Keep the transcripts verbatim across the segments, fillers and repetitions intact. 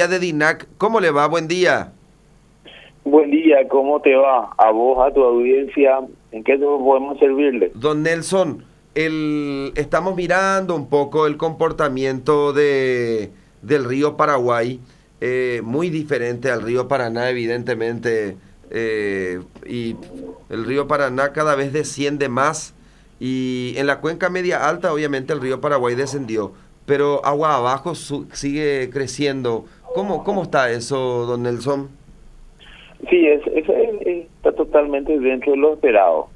de DINAC. ¿Cómo le va? Buen día. Buen día, ¿cómo te va? A vos, a tu audiencia, ¿en qué podemos servirle? Don Nelson, el, estamos mirando un poco el comportamiento de, del río Paraguay, eh, muy diferente al río Paraná, evidentemente, eh, y el río Paraná cada vez desciende más, y en la cuenca media alta, obviamente, el río Paraguay descendió, pero agua abajo su, sigue creciendo. ¿Cómo, cómo está eso, don Nelson? Sí, es, es, es- está totalmente dentro de lo esperado.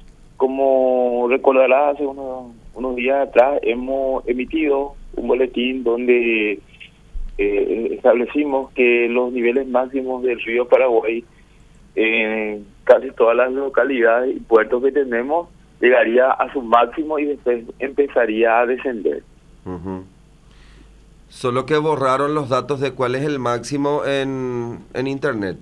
Como recordarás, hace unos, unos días atrás hemos emitido un boletín donde eh, establecimos que los niveles máximos del río Paraguay en casi todas las localidades y puertos que tenemos llegaría a su máximo y después empezaría a descender. Ujú. Solo que borraron los datos de cuál es el máximo en, en internet.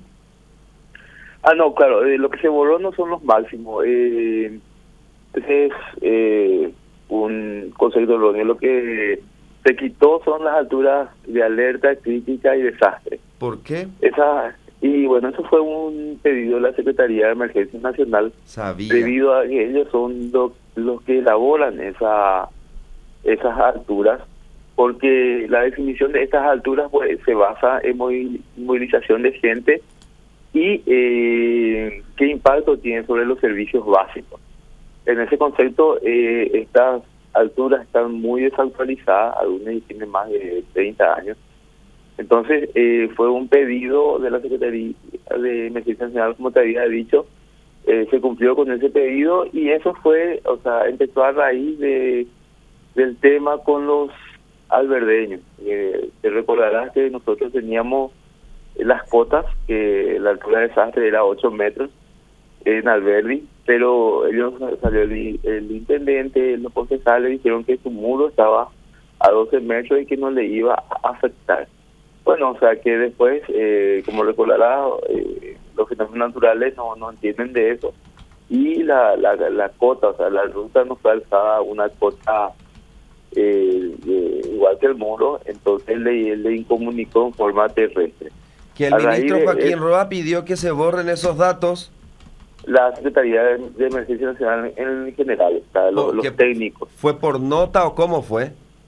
Ah, no, claro, eh, lo que se borró no son los máximos. Eh, ese es eh, un concepto erróneo. Lo que se quitó son las alturas de alerta, crítica y desastre. ¿Por qué? Esa, y bueno, eso fue un pedido de la Secretaría de Emergencia Nacional, Sabía. debido a que ellos son lo- los que elaboran esa, esas alturas, porque la definición de estas alturas pues se basa en movil- movilización de gente y eh, qué impacto tiene sobre los servicios básicos. En ese concepto, eh, estas alturas están muy desactualizadas, algunas tienen más de treinta años. Entonces, eh, fue un pedido de la Secretaría de Emergencia Nacional, como te había dicho, eh, se cumplió con ese pedido y eso fue, o sea, empezó a raíz de del tema con los alberdeños. Eh, te recordarás que nosotros teníamos las cotas, que la altura de desastre era ocho metros en Alberdi, pero ellos salió el, el intendente, los concejales dijeron que su muro estaba a doce metros y que no le iba a afectar. Bueno, o sea que después, eh, como recordarás, eh, los fenómenos naturales no, no entienden de eso y la, la, la cota, o sea, la ruta no fue alzada a una cota eh, eh, igual que el muro, entonces le, le incomunicó en forma terrestre. Que el A raíz ministro de Joaquín eso, Roa pidió que se borren esos datos. la Secretaría de, de Emergencia Nacional en general, o sea, lo- ¿Por los qué? técnicos. ¿Fue por nota o cómo fue?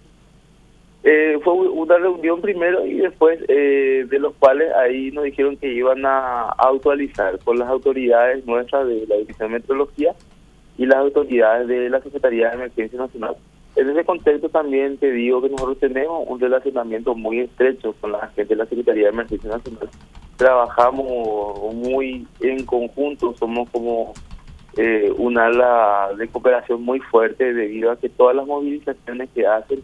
Eh, fue una reunión primero y después eh, de los cuales ahí nos dijeron que iban a, a actualizar con las autoridades nuestras de la División de Meteorología y las autoridades de la Secretaría de Emergencia Nacional. En ese contexto también te digo que nosotros tenemos un relacionamiento muy estrecho con la gente de la Secretaría de Emergencia Nacional. Trabajamos muy en conjunto, somos como eh, un ala de cooperación muy fuerte debido a que todas las movilizaciones que hacen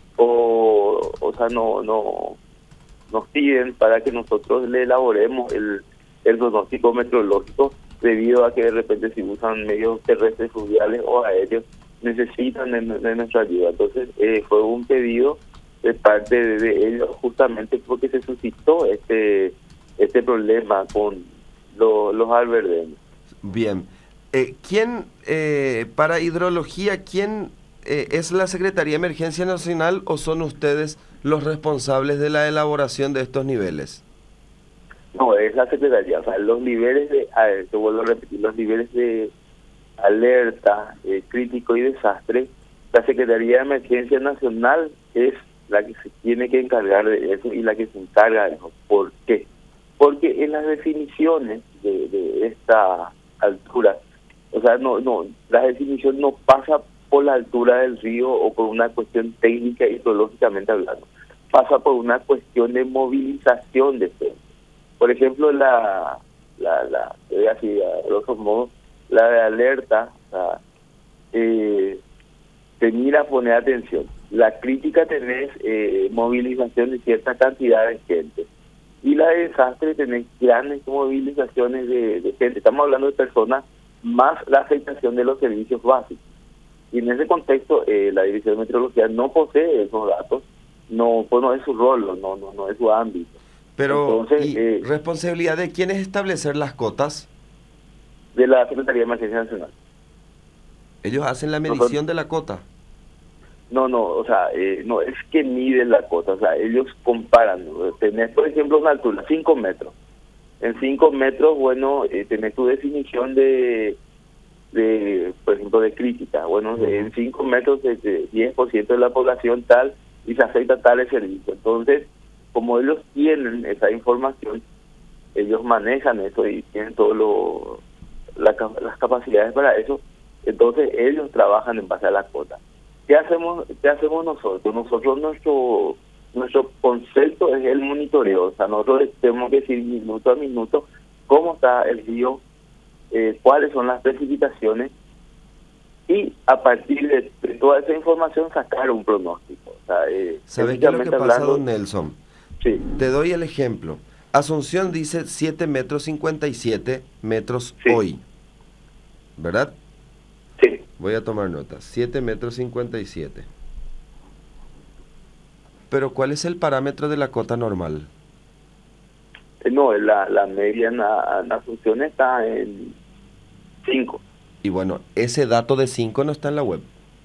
o, o sea, no, no nos piden para que nosotros le elaboremos el, el pronóstico meteorológico debido a que de repente si usan medios terrestres, fluviales o aéreos necesitan de, de nuestra ayuda. Entonces eh, fue un pedido de parte de, de ellos justamente porque se suscitó este este problema con lo- los alberdeños. Bien. Eh, ¿Quién, eh, para hidrología, quién eh, es la Secretaría de Emergencia Nacional o son ustedes los responsables de la elaboración de estos niveles? No, es la Secretaría, o sea, los niveles de, a ver, te vuelvo a repetir, los niveles de alerta, eh, crítico y desastre, la Secretaría de Emergencia Nacional es la que se tiene que encargar de eso y la que se encarga de eso. ¿Por qué? Porque en las definiciones de, de esta altura, o sea, no, no, la definición no pasa por la altura del río o por una cuestión técnica hidrológicamente hablando, pasa por una cuestión de movilización de gente. Por ejemplo, la, la, la, eh, así, a grosso modo, la de alerta, o sea, eh, te mira a poner atención. La crítica tenés eh, movilización de cierta cantidad de gente. Y la de desastre tenés grandes movilizaciones de, de gente. Estamos hablando de personas más la afectación de los servicios básicos. Y en ese contexto, eh, la División de Meteorología no posee esos datos, no, pues no es su rol, no, no, no es su ámbito. Pero, Entonces, ¿y eh, responsabilidad de quién es establecer las cotas? de la Secretaría de Emergencia Nacional. Ellos hacen la Nosotros, medición de la cota. No, no, o sea, eh, no es que miden la cota, o sea, ellos comparan. Tenés, por ejemplo, una altura, cinco metros. En cinco metros, bueno, eh, tenés tu definición de, de, por ejemplo, de crítica. Bueno, uh-huh. en cinco metros, de, de diez por ciento de la población tal, y se acepta tal el servicio. Entonces, como ellos tienen esa información, ellos manejan eso y tienen todo lo, la, las capacidades para eso, entonces ellos trabajan en base a las cuotas. ¿Qué hacemos, qué hacemos nosotros? Nosotros, nuestro nuestro concepto es el monitoreo, o sea, nosotros tenemos que decir minuto a minuto cómo está el río, eh, cuáles son las precipitaciones, y a partir de, de toda esa información sacar un pronóstico. O sea, eh, ¿Sabes qué es lo que pasa, hablando, don Nelson? Sí. Te doy el ejemplo. Asunción dice siete metros cincuenta y siete metros sí. hoy, ¿verdad? Sí. Voy a tomar nota. siete metros cincuenta y siete. Pero ¿cuál es el parámetro de la cota normal? Eh, no, la, la media en la, la Asunción está en cinco. Y bueno, ese dato de cinco no está en la web.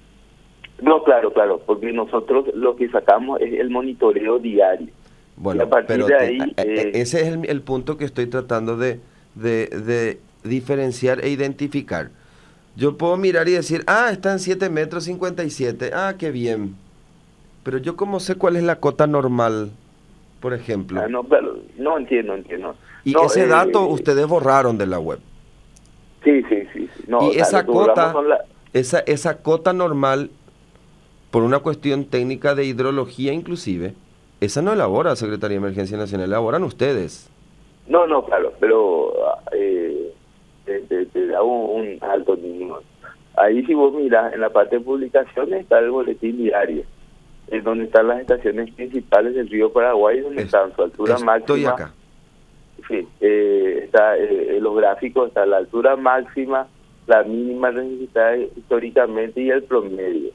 No, claro, claro, porque nosotros lo que sacamos es el monitoreo diario. Bueno, pero te, ahí, eh, ese es el, el punto que estoy tratando de, de, de diferenciar e identificar. Yo puedo mirar y decir, ah, está en siete metros cincuenta y siete, ah, qué bien. Pero yo cómo sé cuál es la cota normal, por ejemplo. Ah, no, pero no entiendo, entiendo. Y no, ese eh, dato ustedes borraron de la web. Sí, sí, sí. sí. No, y o sea, esa cota, la... esa, esa cota normal, por una cuestión técnica de hidrología inclusive, esa no elabora la Secretaría de Emergencia Nacional, elaboran ustedes. No, no, claro, pero eh, te, te, te da un, un alto mínimo. Ahí si vos mirás, en la parte de publicaciones está el boletín diario, es donde están las estaciones principales del río Paraguay, donde es, están su altura estoy máxima. Estoy acá. Sí, eh, está eh, en los gráficos está la altura máxima, la mínima necesitada históricamente y el promedio.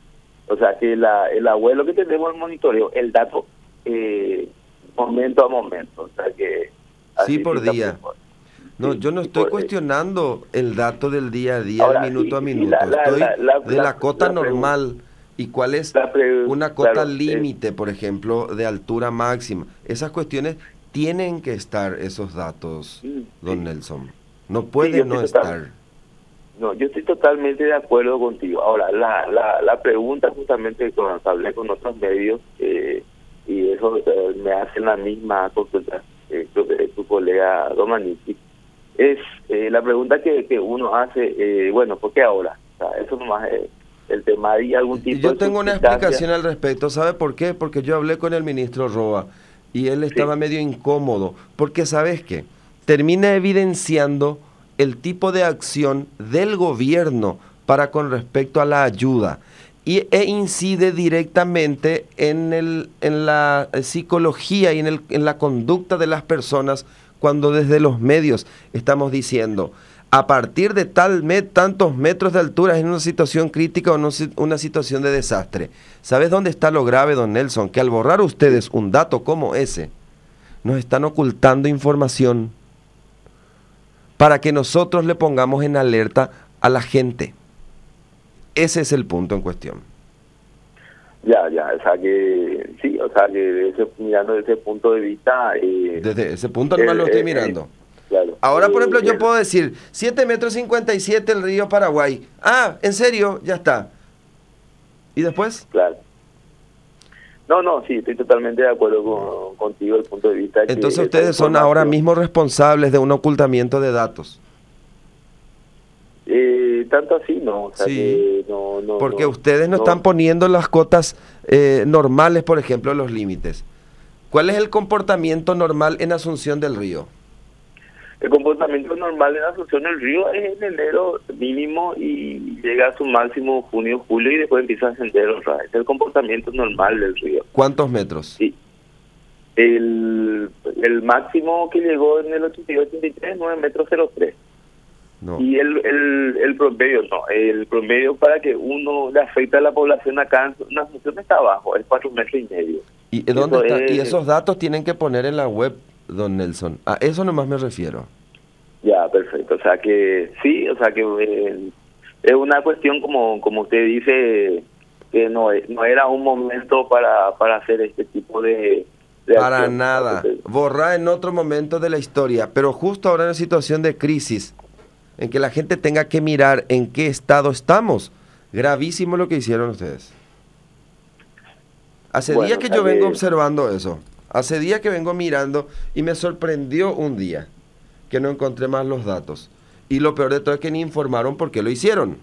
O sea que la, el abuelo que tenemos el monitoreo, el dato eh, momento a momento. O sea que sí, por día. Por, no, sí, yo no estoy por, cuestionando eh, el dato del día a día, ahora, minuto sí, a minuto. Sí, la, estoy la, la, de la, la cota la normal. ¿Y cuál es una cota claro, límite, eh, por ejemplo, de altura máxima? Esas cuestiones tienen que estar, esos datos, sí, don sí. Nelson. No puede sí, no estar. Total, no, yo estoy totalmente de acuerdo contigo. Ahora, la, la, la pregunta justamente cuando hablé con otros medios, eh, y eso eh, me hacen la misma consulta, eh, creo que tu colega Domanici, es eh, la pregunta que, que uno hace, eh, bueno, ¿por qué ahora? O sea, eso nomás es el tema. ¿Hay algún tipo yo de tengo una explicación al respecto. ¿Sabe por qué? Porque yo hablé con el ministro Roa y él estaba sí. medio incómodo, porque ¿sabes qué? Termina evidenciando el tipo de acción del gobierno para con respecto a la ayuda y, e incide directamente en, el, en la psicología y en, el, en la conducta de las personas cuando desde los medios estamos diciendo a partir de tal met, tantos metros de altura en una situación crítica o no, una situación de desastre. ¿Sabes dónde está lo grave, don Nelson? Que al borrar ustedes un dato como ese, nos están ocultando información para que nosotros le pongamos en alerta a la gente. Ese es el punto en cuestión. Ya, ya, o sea que, sí, o sea que ese, mirando desde ese punto de vista... Eh, desde ese punto nomás eh, lo estoy eh, mirando. Eh, claro. Ahora, por ejemplo, yo puedo decir, siete metros cincuenta y siete el río Paraguay. Ah, ¿en serio? Ya está. ¿Y después? Claro. No, no, sí, estoy totalmente de acuerdo con, contigo el punto de vista. Entonces que ustedes son ahora mismo responsables de un ocultamiento de datos. Eh, tanto así no, o sea sí, que no, no porque no, ustedes no, no están poniendo las cotas eh, normales, por ejemplo, los límites. ¿Cuál es el comportamiento normal en Asunción del Río? El comportamiento normal en Asunción del Río es en enero mínimo y llega a su máximo junio, julio y después empieza a ascender otra vez. Es el comportamiento normal del río. ¿Cuántos metros? Sí. El, el máximo que llegó en el ochenta y dos ochenta y tres, nueve metros cero tres. No. Y el, el, el promedio, no, el promedio para que uno le afecte a la población acá en Asunción está abajo, es cuatro metros y medio. ¿Y, dónde está? Es, y esos datos tienen que poner en la web, don Nelson. A eso nomás me refiero. Ya, perfecto. O sea que sí, o sea que eh, es una cuestión como como usted dice, que no, no era un momento para, para hacer este tipo de... de Para acción. nada. Borrar en otro momento de la historia, pero justo ahora en una situación de crisis, en que la gente tenga que mirar en qué estado estamos. Gravísimo lo que hicieron ustedes. Hace Bueno, días que o sea yo vengo que- observando eso. Hace días que vengo mirando y me sorprendió un día que no encontré más los datos. Y lo peor de todo es que ni informaron por qué lo hicieron.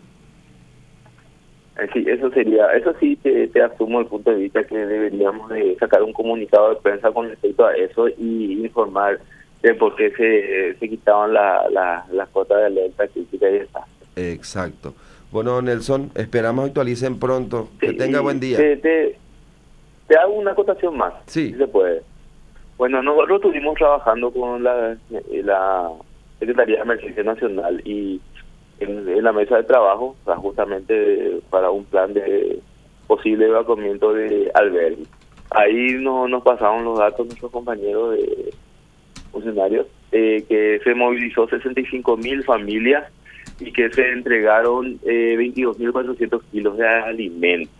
Eh, Sí, eso sería, eso sí te, te asumo el punto de vista que deberíamos de sacar un comunicado de prensa con respecto a eso y informar de por qué se, se quitaban la, la, las cuotas de alerta crítica y desastre. Exacto. Bueno, Nelson, esperamos actualicen pronto. Que Sí, tenga y buen día. Te, te, te hago una acotación más, Sí. si se puede. Bueno, nosotros estuvimos trabajando con la, eh, la Secretaría de Emergencia Nacional y en, en la mesa de trabajo, o sea, justamente para un plan de posible evacuamiento de albergues. Ahí no, nos pasaron los datos nuestros compañeros de funcionarios, eh, que se movilizó sesenta y cinco mil familias y que se entregaron eh, veintidós mil cuatrocientos kilos de alimentos.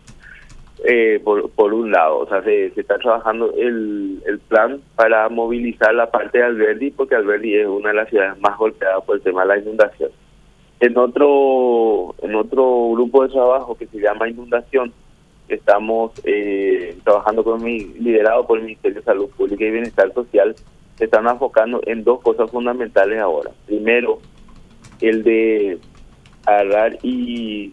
Eh, por, por un lado, o sea, se, se está trabajando el, el plan para movilizar la parte de Alberdi, porque Alberdi es una de las ciudades más golpeadas por el tema de la inundación. En otro en otro grupo de trabajo que se llama Inundación, estamos eh, trabajando con mi, liderado por el Ministerio de Salud Pública y Bienestar Social, se están enfocando en dos cosas fundamentales ahora. Primero, el de agarrar y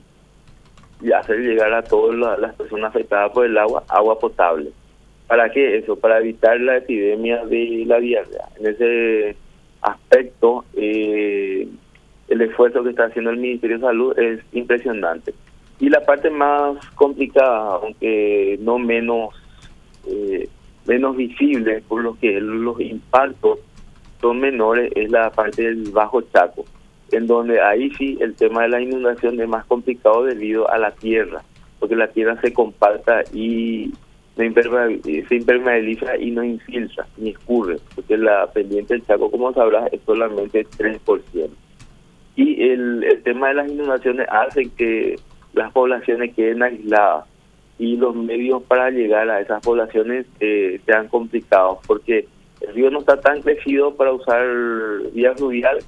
y hacer llegar a todas la- las personas afectadas por el agua, agua potable. ¿Para qué eso? Para evitar la epidemia de la diarrea. En ese aspecto, eh, el esfuerzo que está haciendo el Ministerio de Salud es impresionante. Y la parte más complicada, aunque no menos eh, menos visible, por lo que los impactos son menores, es la parte del Bajo Chaco, en donde ahí sí el tema de la inundación es más complicado debido a la tierra, porque la tierra se compacta y no impermeab- se impermeabiliza y no infiltra ni escurre, porque la pendiente del Chaco, como sabrás, es solamente tres por ciento. Y el, el tema de las inundaciones hace que las poblaciones queden aisladas y los medios para llegar a esas poblaciones eh, sean complicados, porque el río no está tan crecido para usar vía fluvial,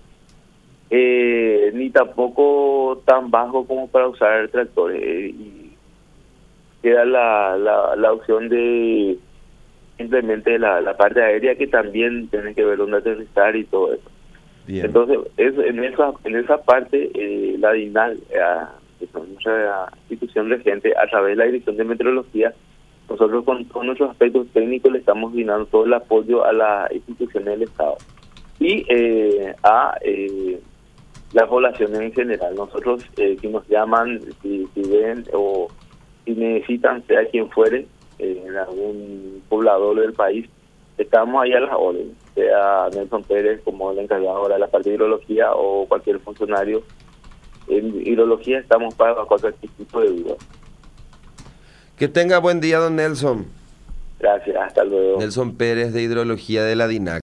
eh, ni tampoco tan bajo como para usar tractores. eh, y queda la, la, la opción de simplemente la, la parte aérea, que también tiene que ver dónde aterrizar y todo eso. Bien. Entonces, eso, en esa en esa parte, eh, la DINAL, eh, que es nuestra institución regente, a través de la Dirección de Meteorología, nosotros con todos nuestros aspectos técnicos le estamos brindando todo el apoyo a las instituciones del Estado y eh, a eh, las poblaciones en general. Nosotros, eh, si nos llaman, si, si ven o si necesitan, sea quien fuere, eh, en algún poblador del país, estamos ahí a las órdenes, sea Nelson Pérez como el encargado ahora de la parte de hidrología o cualquier funcionario. En hidrología estamos para cualquier tipo de duda. Que tenga buen día, don Nelson. Gracias, hasta luego. Nelson Pérez, de Hidrología de la DINAC.